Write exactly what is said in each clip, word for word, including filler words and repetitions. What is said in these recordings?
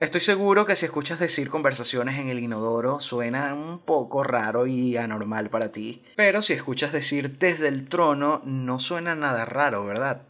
Estoy seguro que si escuchas decir conversaciones en el inodoro suena un poco raro y anormal para ti, pero si escuchas decir desde el trono no suena nada raro, ¿verdad?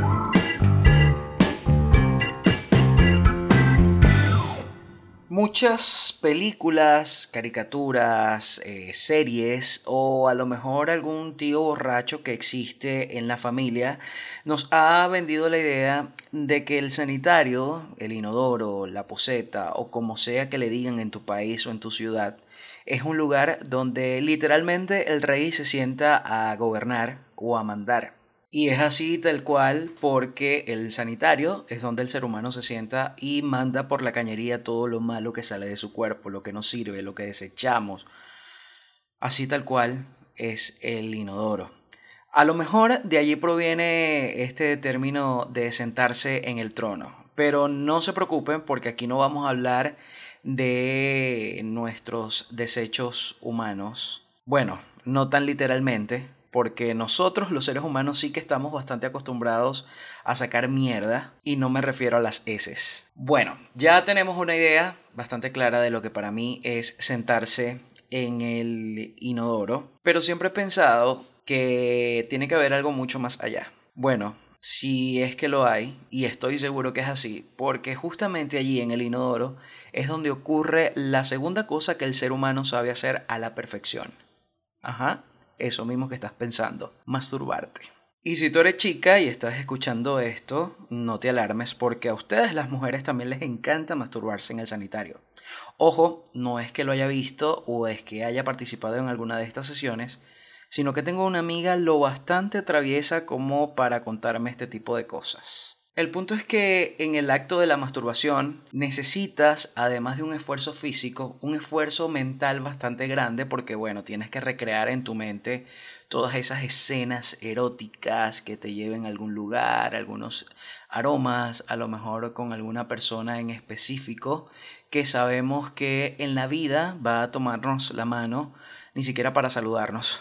Muchas películas, caricaturas, eh, series o a lo mejor algún tío borracho que existe en la familia nos ha vendido la idea de que el sanitario, el inodoro, la poseta o como sea que le digan en tu país o en tu ciudad, es un lugar donde literalmente el rey se sienta a gobernar o a mandar. Y es así tal cual porque el sanitario es donde el ser humano se sienta y manda por la cañería todo lo malo que sale de su cuerpo, lo que nos sirve, lo que desechamos. Así tal cual es el inodoro. A lo mejor de allí proviene este término de sentarse en el trono. Pero no se preocupen porque aquí no vamos a hablar de nuestros desechos humanos. Bueno, no tan literalmente, porque nosotros los seres humanos sí que estamos bastante acostumbrados a sacar mierda y no me refiero a las heces. Bueno, ya tenemos una idea bastante clara de lo que para mí es sentarse en el inodoro, pero siempre he pensado que tiene que haber algo mucho más allá. Bueno, si es que lo hay, y estoy seguro que es así, porque justamente allí en el inodoro es donde ocurre la segunda cosa que el ser humano sabe hacer a la perfección. Ajá, eso mismo que estás pensando, masturbarte. Y si tú eres chica y estás escuchando esto, no te alarmes porque a ustedes las mujeres también les encanta masturbarse en el sanitario. Ojo, no es que lo haya visto o es que haya participado en alguna de estas sesiones, sino que tengo una amiga lo bastante traviesa como para contarme este tipo de cosas. El punto es que en el acto de la masturbación necesitas, además de un esfuerzo físico, un esfuerzo mental bastante grande porque, bueno, tienes que recrear en tu mente todas esas escenas eróticas que te lleven a algún lugar, algunos aromas, a lo mejor con alguna persona en específico que sabemos que en la vida va a tomarnos la mano, ni siquiera para saludarnos.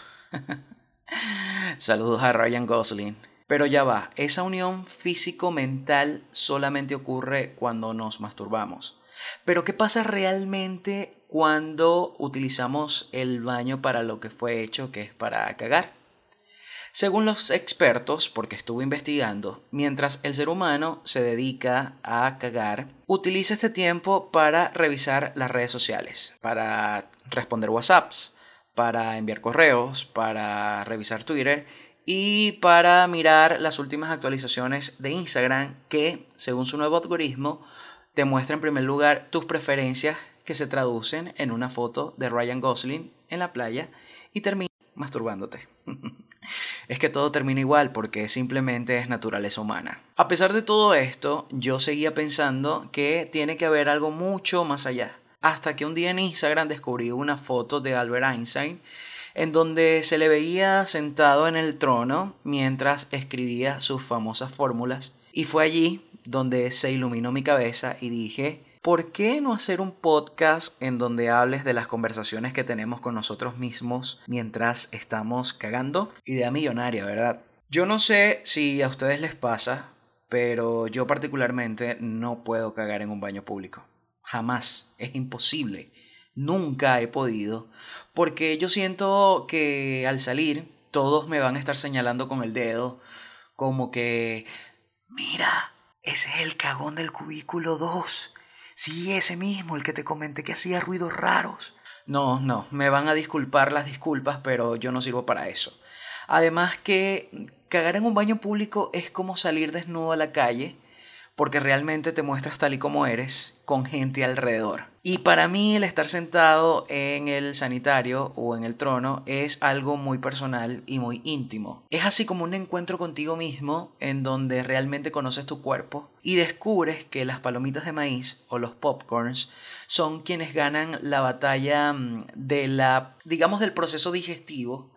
Saludos a Ryan Gosling. Pero ya va, esa unión físico-mental solamente ocurre cuando nos masturbamos. Pero ¿qué pasa realmente cuando utilizamos el baño para lo que fue hecho, que es para cagar? Según los expertos, porque estuve investigando, mientras el ser humano se dedica a cagar, utiliza este tiempo para revisar las redes sociales, para responder WhatsApps, para enviar correos, para revisar Twitter y para mirar las últimas actualizaciones de Instagram que, según su nuevo algoritmo, te muestra en primer lugar tus preferencias que se traducen en una foto de Ryan Gosling en la playa y termina masturbándote. Es que todo termina igual porque simplemente es naturaleza humana. A pesar de todo esto, yo seguía pensando que tiene que haber algo mucho más allá. Hasta que un día en Instagram descubrí una foto de Albert Einstein en donde se le veía sentado en el trono mientras escribía sus famosas fórmulas. Y fue allí donde se iluminó mi cabeza y dije, ¿por qué no hacer un podcast en donde hables de las conversaciones que tenemos con nosotros mismos mientras estamos cagando? Idea millonaria, ¿verdad? Yo no sé si a ustedes les pasa, pero yo particularmente no puedo cagar en un baño público. Jamás. Es imposible. Nunca he podido. Porque yo siento que al salir todos me van a estar señalando con el dedo como que, mira, ese es el cagón del cubículo dos. Sí, ese mismo, el que te comenté que hacía ruidos raros. No, no, me van a disculpar las disculpas, pero yo no sirvo para eso. Además que cagar en un baño público es como salir desnudo a la calle porque realmente te muestras tal y como eres con gente alrededor. Y para mí el estar sentado en el sanitario o en el trono es algo muy personal y muy íntimo. Es así como un encuentro contigo mismo en donde realmente conoces tu cuerpo y descubres que las palomitas de maíz o los popcorns son quienes ganan la batalla de la, digamos, del proceso digestivo,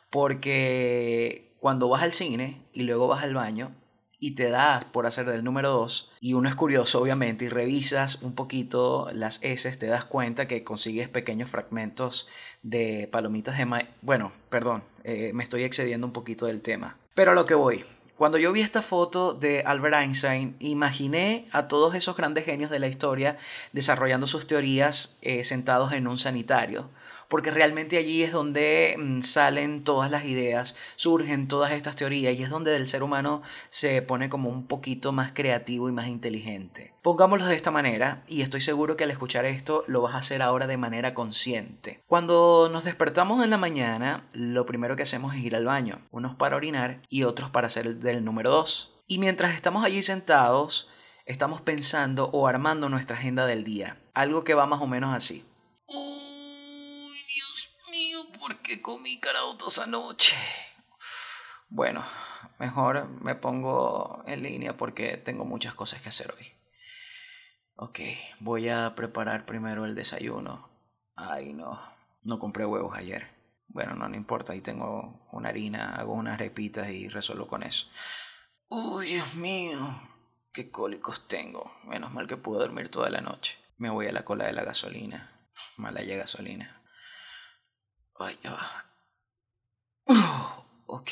porque cuando vas al cine y luego vas al baño, y te das por hacer del número dos, y uno es curioso obviamente y revisas un poquito las heces, te das cuenta que consigues pequeños fragmentos de palomitas de maíz. Bueno, perdón, eh, me estoy excediendo un poquito del tema. Pero a lo que voy, Cuando yo vi esta foto de Albert Einstein, imaginé a todos esos grandes genios de la historia desarrollando sus teorías eh, sentados en un sanitario, porque realmente allí es donde mm, salen todas las ideas, surgen todas estas teorías y es donde el ser humano se pone como un poquito más creativo y más inteligente. Pongámoslo de esta manera, y estoy seguro que al escuchar esto lo vas a hacer ahora de manera consciente. Cuando nos despertamos en la mañana, lo primero que hacemos es ir al baño, unos para orinar y otros para hacer el del número dos. Y mientras estamos allí sentados, estamos pensando o armando nuestra agenda del día, algo que va más o menos así. Uy, Dios mío, ¿por qué comí caraotos anoche? Bueno, mejor me pongo en línea porque tengo muchas cosas que hacer hoy. Ok, voy a preparar primero el desayuno. Ay, no, no compré huevos ayer. Bueno, no, no importa, ahí tengo una harina, hago unas arepitas y resuelvo con eso. Uy, Dios mío, qué cólicos tengo. Menos mal que pude dormir toda la noche. Me voy a la cola de la gasolina. Malaya gasolina. Ay, ya va. Uh, ok.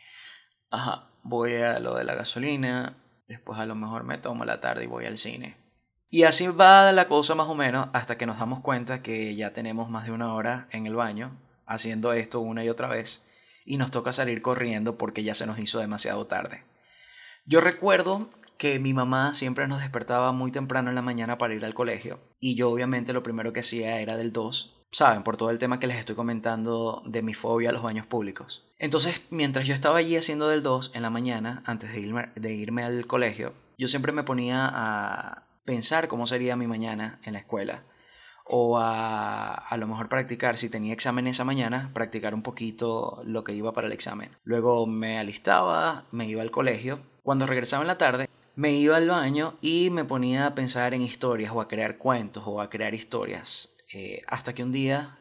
Ajá, voy a lo de la gasolina. Después a lo mejor me tomo la tarde y voy al cine. Y así va la cosa más o menos hasta que nos damos cuenta que ya tenemos más de una hora en el baño haciendo esto una y otra vez y nos toca salir corriendo porque ya se nos hizo demasiado tarde. Yo recuerdo que mi mamá siempre nos despertaba muy temprano en la mañana para ir al colegio y yo obviamente lo primero que hacía era del dos, saben, por todo el tema que les estoy comentando de mi fobia a los baños públicos. Entonces, mientras yo estaba allí haciendo del dos en la mañana, antes de irme, de irme al colegio, yo siempre me ponía a pensar cómo sería mi mañana en la escuela o a, a lo mejor practicar, si tenía examen esa mañana, practicar un poquito lo que iba para el examen. Luego me alistaba, me iba al colegio. Cuando regresaba en la tarde, me iba al baño y me ponía a pensar en historias o a crear cuentos o a crear historias. Eh, hasta que un día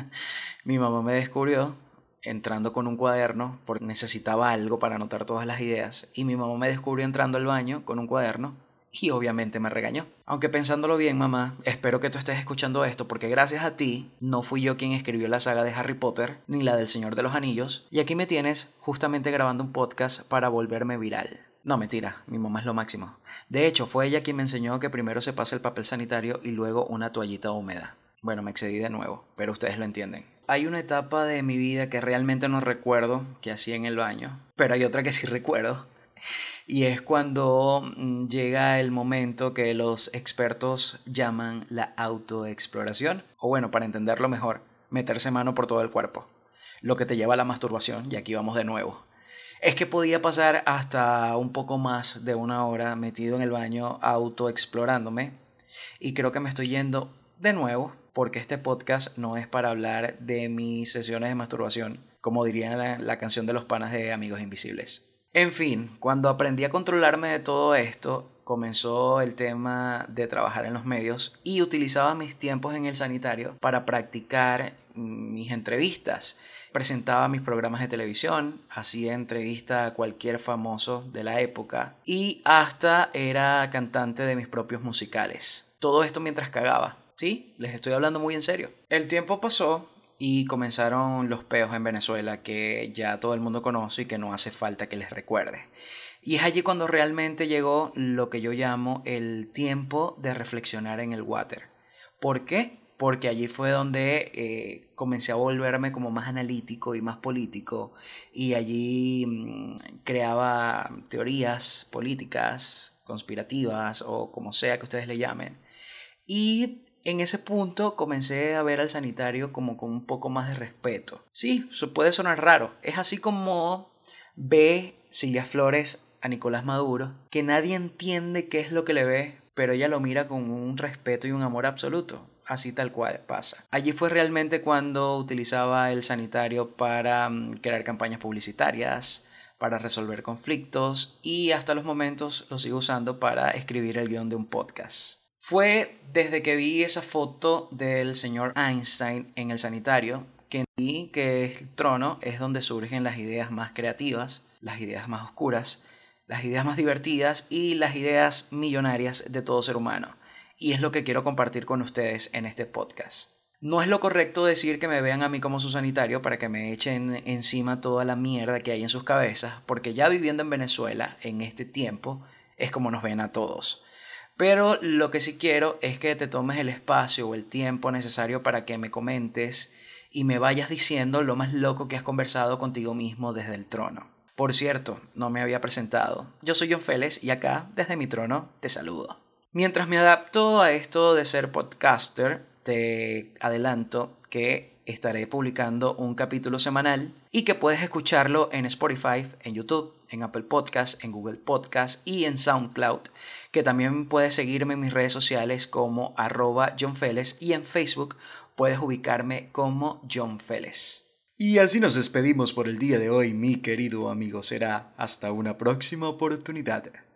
mi mamá me descubrió entrando con un cuaderno porque necesitaba algo para anotar todas las ideas y mi mamá me descubrió entrando al baño con un cuaderno y obviamente me regañó. Aunque pensándolo bien, mamá, espero que tú estés escuchando esto porque gracias a ti no fui yo quien escribió la saga de Harry Potter ni la del Señor de los Anillos y aquí me tienes justamente grabando un podcast para volverme viral. No, mentira, mi mamá es lo máximo. De hecho, fue ella quien me enseñó que primero se pasa el papel sanitario y luego una toallita húmeda. Bueno, me excedí de nuevo, pero ustedes lo entienden. Hay una etapa de mi vida que realmente no recuerdo que hacía en el baño, pero hay otra que sí recuerdo. Y es cuando mm, llega el momento que los expertos llaman la autoexploración, o bueno, para entenderlo mejor, meterse mano por todo el cuerpo, lo que te lleva a la masturbación, y aquí vamos de nuevo. Es que podía pasar hasta un poco más de una hora metido en el baño autoexplorándome, y creo que me estoy yendo de nuevo, porque este podcast no es para hablar de mis sesiones de masturbación, como diría la, la canción de los panas de Amigos Invisibles. En fin, cuando aprendí a controlarme de todo esto, comenzó el tema de trabajar en los medios y utilizaba mis tiempos en el sanitario para practicar mis entrevistas. Presentaba mis programas de televisión, hacía entrevista a cualquier famoso de la época y hasta era cantante de mis propios musicales. Todo esto mientras cagaba. Sí, les estoy hablando muy en serio. El tiempo pasó y comenzaron los peos en Venezuela que ya todo el mundo conoce y que no hace falta que les recuerde. Y es allí cuando realmente llegó lo que yo llamo el tiempo de reflexionar en el water. ¿Por qué? Porque allí fue donde eh, comencé a volverme como más analítico y más político y allí mmm, creaba teorías políticas, conspirativas o como sea que ustedes le llamen. Y en ese punto comencé a ver al sanitario como con un poco más de respeto. Sí, eso puede sonar raro. Es así como ve Cilia Flores a Nicolás Maduro, que nadie entiende qué es lo que le ve, pero ella lo mira con un respeto y un amor absoluto. Así tal cual pasa. Allí fue realmente cuando utilizaba el sanitario para um, crear campañas publicitarias, para resolver conflictos y hasta los momentos lo sigo usando para escribir el guión de un podcast. Fue desde que vi esa foto del señor Einstein en el sanitario que vi que el trono es donde surgen las ideas más creativas, las ideas más oscuras, las ideas más divertidas y las ideas millonarias de todo ser humano. Y es lo que quiero compartir con ustedes en este podcast. No es lo correcto decir que me vean a mí como su sanitario para que me echen encima toda la mierda que hay en sus cabezas, porque ya viviendo en Venezuela en este tiempo es como nos ven a todos. Pero lo que sí quiero es que te tomes el espacio o el tiempo necesario para que me comentes y me vayas diciendo lo más loco que has conversado contigo mismo desde el trono. Por cierto, no me había presentado. Yo soy John Félix y acá, desde mi trono, te saludo. Mientras me adapto a esto de ser podcaster, te adelanto que estaré publicando un capítulo semanal y que puedes escucharlo en Spotify, en YouTube, en Apple Podcasts, en Google Podcasts y en SoundCloud, que también puedes seguirme en mis redes sociales como arroba John Félix y en Facebook puedes ubicarme como John Félix. Y así nos despedimos por el día de hoy, mi querido amigo. Será hasta una próxima oportunidad.